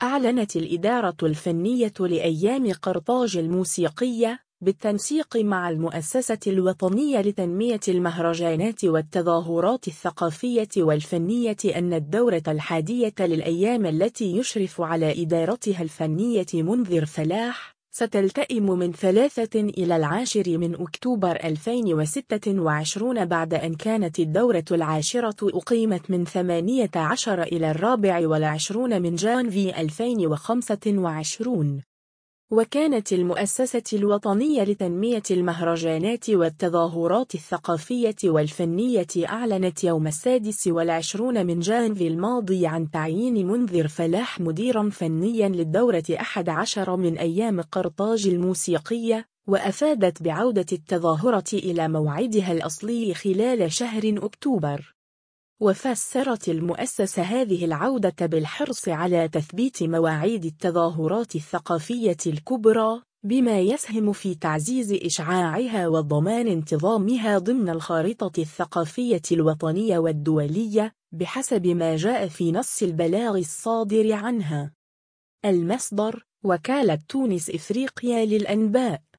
أعلنت الإدارة الفنية لأيام قرطاج الموسيقية بالتنسيق مع المؤسسة الوطنية لتنمية المهرجانات والتظاهرات الثقافية والفنية أن الدورة الحادية للأيام التي يشرف على إدارتها الفنية منذر فلاح ستلتئم من 3 إلى 10 من أكتوبر 2026 بعد أن كانت الدورة العاشرة أقيمت من 18 إلى 24 من جانفي 2025. وكانت المؤسسة الوطنية لتنمية المهرجانات والتظاهرات الثقافية والفنية أعلنت يوم 26 من جانفي الماضي عن تعيين منذر فلاح مديراً فنياً للدورة 11 من أيام قرطاج الموسيقية، وأفادت بعودة التظاهرة إلى موعدها الأصلي خلال شهر أكتوبر. وفسرت المؤسسة هذه العودة بالحرص على تثبيت مواعيد التظاهرات الثقافية الكبرى، بما يسهم في تعزيز إشعاعها وضمان انتظامها ضمن الخارطة الثقافية الوطنية والدولية، بحسب ما جاء في نص البلاغ الصادر عنها. المصدر: وكالة تونس إفريقيا للأنباء.